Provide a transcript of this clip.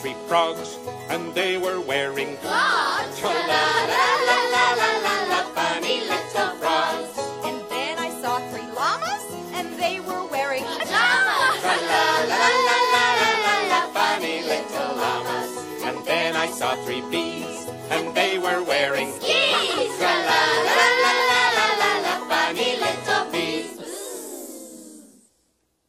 three frogs, and they were wearing clogs. Tra-la-la-la-la-la-la, funny little frogs. And then I saw three llamas, and they were wearing pajamas. Tra-la-la-la-la-la-la, funny little llamas. And then I saw three